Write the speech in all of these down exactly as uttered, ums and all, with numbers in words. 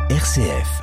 R C F.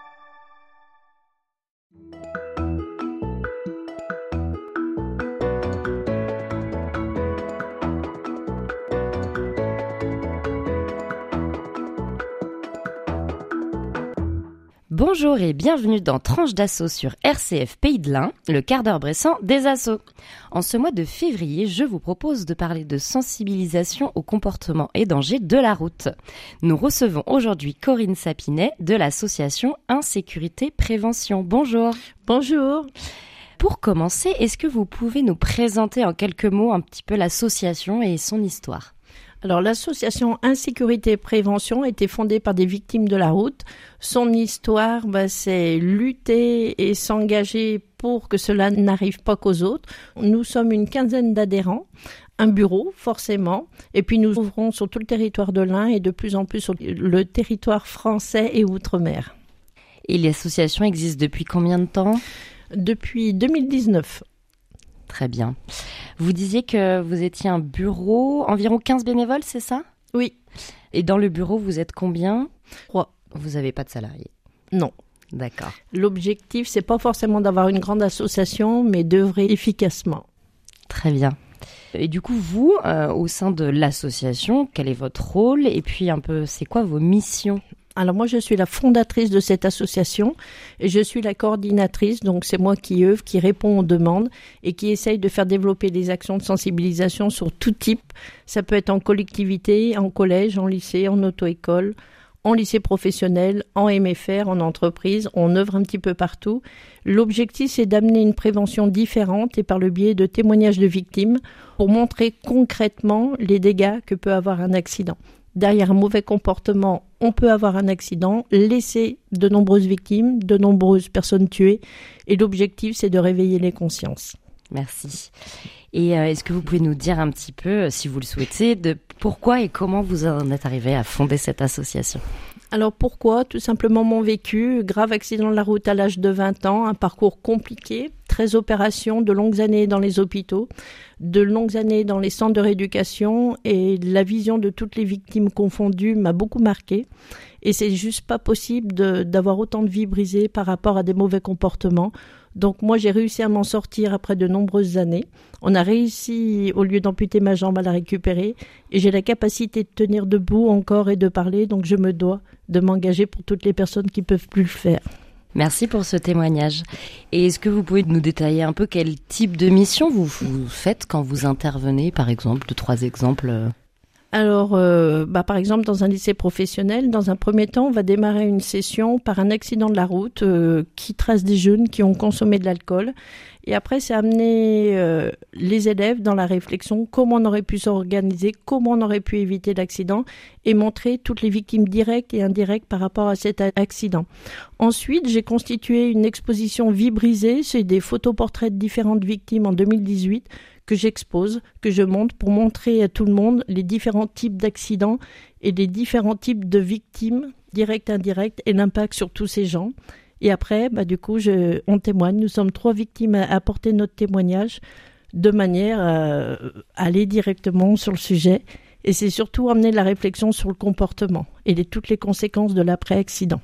Bonjour et bienvenue dans Tranche d'Assaut sur R C F Pays de l'Ain, le quart d'heure bressant des assos. En ce mois de février, je vous propose de parler de sensibilisation aux comportements et dangers de la route. Nous recevons aujourd'hui Corinne Sapinet de l'association Insécurité Prévention. Bonjour. Bonjour. Pour commencer, est-ce que vous pouvez nous présenter en quelques mots un petit peu l'association et son histoire ? Alors, l'association Insécurité Prévention a été fondée par des victimes de la route. Son histoire, bah, c'est lutter et s'engager pour que cela n'arrive pas qu'aux autres. Nous sommes une quinzaine d'adhérents, un bureau forcément, et puis nous ouvrons sur tout le territoire de l'Ain et de plus en plus sur le territoire français et outre-mer. Et l'association existe depuis combien de temps ? Depuis deux mille dix-neuf. Très bien. Vous disiez que vous étiez un bureau, environ quinze bénévoles, c'est ça ? Oui. Et dans le bureau, vous êtes combien ? Trois. Vous n'avez pas de salariés ? Non. D'accord. L'objectif, c'est pas forcément d'avoir une grande association, mais d'œuvrer efficacement. Très bien. Et du coup, vous, euh, au sein de l'association, quel est votre rôle ? Et puis un peu, c'est quoi vos missions ? Alors moi, je suis la fondatrice de cette association et je suis la coordinatrice, donc c'est moi qui œuvre, qui répond aux demandes et qui essaye de faire développer des actions de sensibilisation sur tout type. Ça peut être en collectivité, en collège, en lycée, en auto-école, en lycée professionnel, en M F R, en entreprise. On œuvre un petit peu partout. L'objectif, c'est d'amener une prévention différente et par le biais de témoignages de victimes pour montrer concrètement les dégâts que peut avoir un accident. Derrière un mauvais comportement, on peut avoir un accident, laisser de nombreuses victimes, de nombreuses personnes tuées. Et l'objectif, c'est de réveiller les consciences. Merci. Et euh, est-ce que vous pouvez nous dire un petit peu, si vous le souhaitez, de pourquoi et comment vous en êtes arrivé à fonder cette association ? Alors pourquoi ? Tout simplement mon vécu, grave accident de la route à l'âge de vingt ans, un parcours compliqué, treize opérations, de longues années dans les hôpitaux, de longues années dans les centres de rééducation et la vision de toutes les victimes confondues m'a beaucoup marqué. Et c'est juste pas possible de, d'avoir autant de vies brisées par rapport à des mauvais comportements. Donc moi j'ai réussi à m'en sortir après de nombreuses années. On a réussi, au lieu d'amputer ma jambe, à la récupérer. Et j'ai la capacité de tenir debout encore et de parler. Donc je me dois de m'engager pour toutes les personnes qui ne peuvent plus le faire. Merci pour ce témoignage. Et est-ce que vous pouvez nous détailler un peu quel type de mission vous, vous faites quand vous intervenez, par exemple, deux, trois exemples ? Alors, euh, bah, par exemple, dans un lycée professionnel, dans un premier temps, on va démarrer une session par un accident de la route euh, qui trace des jeunes qui ont consommé de l'alcool. Et après, c'est amener euh, les élèves dans la réflexion, comment on aurait pu s'organiser, comment on aurait pu éviter l'accident et montrer toutes les victimes directes et indirectes par rapport à cet accident. Ensuite, j'ai constitué une exposition Vie brisée, c'est des photoportraits de différentes victimes en deux mille dix-huit que j'expose, que je montre pour montrer à tout le monde les différents types d'accidents et les différents types de victimes, directes, indirectes, et l'impact sur tous ces gens. Et après, bah, du coup, je, on témoigne. Nous sommes trois victimes à apporter notre témoignage de manière à aller directement sur le sujet. Et c'est surtout amener la réflexion sur le comportement et les, toutes les conséquences de l'après-accident.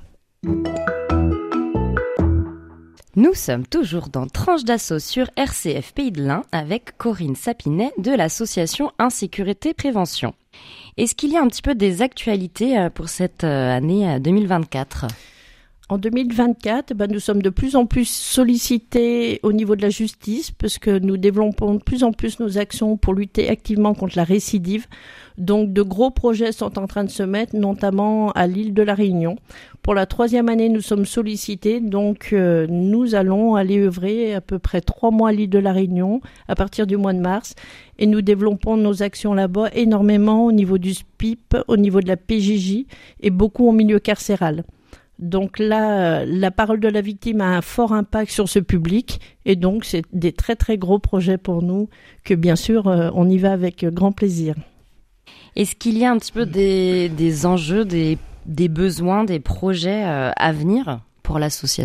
Nous sommes toujours dans Tranche d'Assaut sur R C F Pays de l'Ain avec Corinne Sapinet de l'association Insécurité Prévention. Est-ce qu'il y a un petit peu des actualités pour cette année deux mille vingt-quatre ? En deux mille vingt-quatre, ben, nous sommes de plus en plus sollicités au niveau de la justice parce que nous développons de plus en plus nos actions pour lutter activement contre la récidive. Donc de gros projets sont en train de se mettre, notamment à l'île de la Réunion. Pour la troisième année, nous sommes sollicités, donc euh, nous allons aller œuvrer à peu près trois mois à l'île de la Réunion à partir du mois de mars. Et nous développons nos actions là-bas énormément au niveau du S P I P, au niveau de la P J J et beaucoup au milieu carcéral. Donc là, la parole de la victime a un fort impact sur ce public et donc c'est des très très gros projets pour nous que bien sûr on y va avec grand plaisir. Est-ce qu'il y a un petit peu des, des enjeux, des, des besoins, des projets à venir pour l'association ?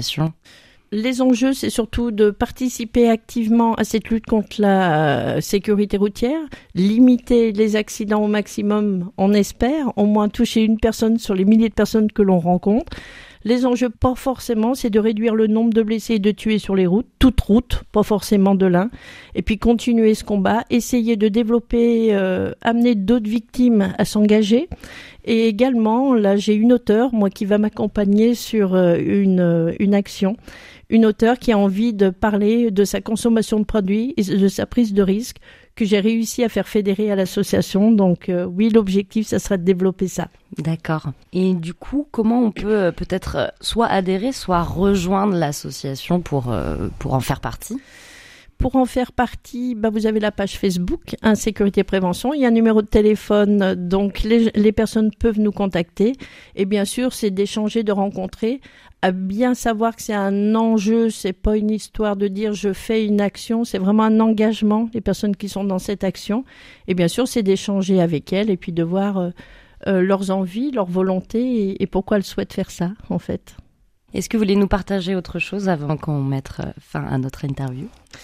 Les enjeux, c'est surtout de participer activement à cette lutte contre la euh, sécurité routière, limiter les accidents au maximum, on espère, au moins toucher une personne sur les milliers de personnes que l'on rencontre. Les enjeux, pas forcément, c'est de réduire le nombre de blessés et de tués sur les routes, toutes routes, pas forcément de l'un, et puis continuer ce combat, essayer de développer, euh, amener d'autres victimes à s'engager. Et également, là, j'ai une auteure, moi, qui va m'accompagner sur euh, une, une action. Une auteure qui a envie de parler de sa consommation de produits et de sa prise de risque, que j'ai réussi à faire fédérer à l'association. Donc euh, oui, l'objectif, ça serait de développer ça. D'accord. Et du coup, comment on peut euh, peut-être euh, soit adhérer, soit rejoindre l'association pour, euh, pour en faire partie ? Pour en faire partie, bah, vous avez la page Facebook, Insécurité Prévention. Il y a un numéro de téléphone, donc les, les personnes peuvent nous contacter. Et bien sûr, c'est d'échanger, de rencontrer, à bien savoir que c'est un enjeu, c'est pas une histoire de dire je fais une action, c'est vraiment un engagement, les personnes qui sont dans cette action. Et bien sûr, c'est d'échanger avec elles et puis de voir euh, euh, leurs envies, leurs volontés et, et pourquoi elles souhaitent faire ça, en fait. Est-ce que vous voulez nous partager autre chose avant qu'on mette fin à notre interview ?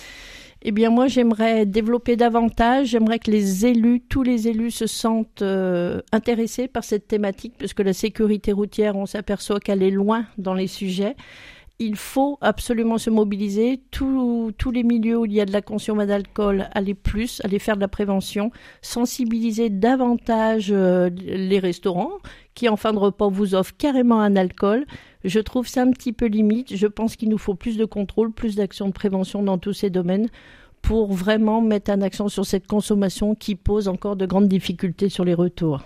Eh bien, moi, j'aimerais développer davantage. J'aimerais que les élus, tous les élus se sentent euh, intéressés par cette thématique, parce que la sécurité routière, on s'aperçoit qu'elle est loin dans les sujets. Il faut absolument se mobiliser. Tous, tous les milieux où il y a de la consommation d'alcool, aller plus, aller faire de la prévention, sensibiliser davantage euh, les restaurants qui, en fin de repas, vous offrent carrément un alcool. Je trouve ça un petit peu limite. Je pense qu'il nous faut plus de contrôle, plus d'actions de prévention dans tous ces domaines pour vraiment mettre un accent sur cette consommation qui pose encore de grandes difficultés sur les retours.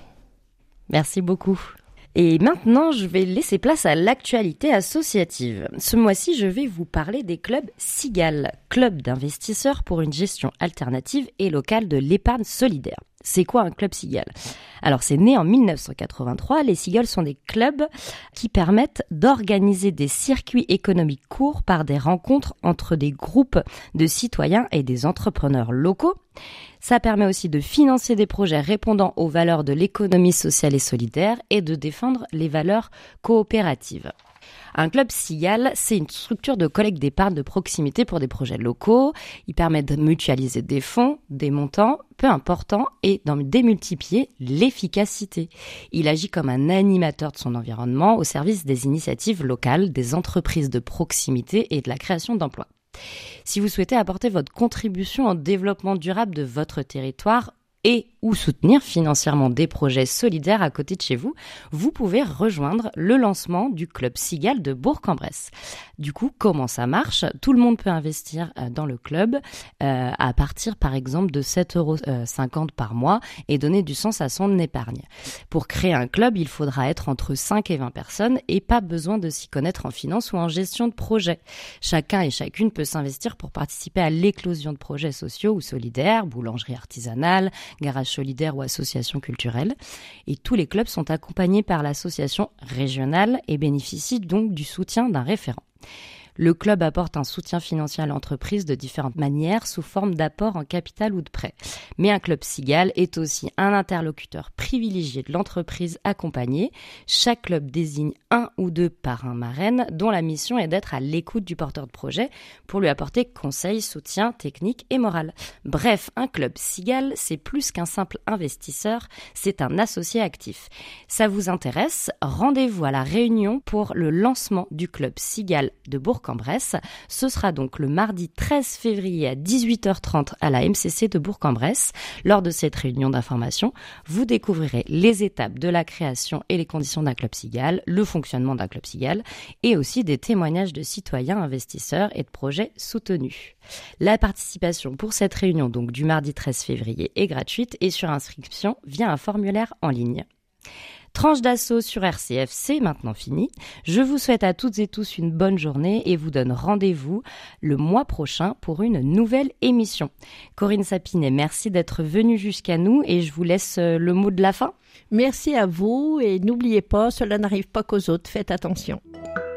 Merci beaucoup. Et maintenant, je vais laisser place à l'actualité associative. Ce mois-ci, je vais vous parler des clubs Cigale, club d'investisseurs pour une gestion alternative et locale de l'épargne solidaire. C'est quoi un club Cigale ? Alors, c'est né en dix-neuf cent quatre-vingt-trois. Les Cigales sont des clubs qui permettent d'organiser des circuits économiques courts par des rencontres entre des groupes de citoyens et des entrepreneurs locaux. Ça permet aussi de financer des projets répondant aux valeurs de l'économie sociale et solidaire et de défendre les valeurs coopératives. Un club Cigale, c'est une structure de collecte d'épargne de proximité pour des projets locaux. Il permet de mutualiser des fonds, des montants, peu importants, et d'en démultiplier l'efficacité. Il agit comme un animateur de son environnement au service des initiatives locales, des entreprises de proximité et de la création d'emplois. Si vous souhaitez apporter votre contribution au développement durable de votre territoire et ou soutenir financièrement des projets solidaires à côté de chez vous, vous pouvez rejoindre le lancement du club Cigale de Bourg-en-Bresse. Du coup, comment ça marche ? Tout le monde peut investir dans le club euh, à partir, par exemple, de sept euros cinquante par mois et donner du sens à son épargne. Pour créer un club, il faudra être entre cinq et vingt personnes et pas besoin de s'y connaître en finance ou en gestion de projet. Chacun et chacune peut s'investir pour participer à l'éclosion de projets sociaux ou solidaires, boulangerie artisanale, garage solidaire ou association culturelle. Et tous les clubs sont accompagnés par l'association régionale et bénéficient donc du soutien d'un référent. Le club apporte un soutien financier à l'entreprise de différentes manières sous forme d'apport en capital ou de prêt. Mais un club Cigale est aussi un interlocuteur privilégié de l'entreprise accompagnée. Chaque club désigne un ou deux parrains marraines dont la mission est d'être à l'écoute du porteur de projet pour lui apporter conseils, soutien, technique et moral. Bref, un club Cigale, c'est plus qu'un simple investisseur, c'est un associé actif. Ça vous intéresse ? Rendez-vous à la réunion pour le lancement du club Cigale de Bourg-en-Bresse. Ce sera donc le mardi treize février à dix-huit heures trente à la M C C de Bourg-en-Bresse. Lors de cette réunion d'information, vous découvrirez les étapes de la création et les conditions d'un club Cigale, le fonctionnement d'un club Cigale et aussi des témoignages de citoyens investisseurs et de projets soutenus. La participation pour cette réunion donc du mardi treize février est gratuite et sur inscription via un formulaire en ligne. Tranche d'assaut sur R C F, c'est maintenant fini. Je vous souhaite à toutes et tous une bonne journée et vous donne rendez-vous le mois prochain pour une nouvelle émission. Corinne Sapinet, merci d'être venue jusqu'à nous et je vous laisse le mot de la fin. Merci à vous et n'oubliez pas, cela n'arrive pas qu'aux autres, faites attention.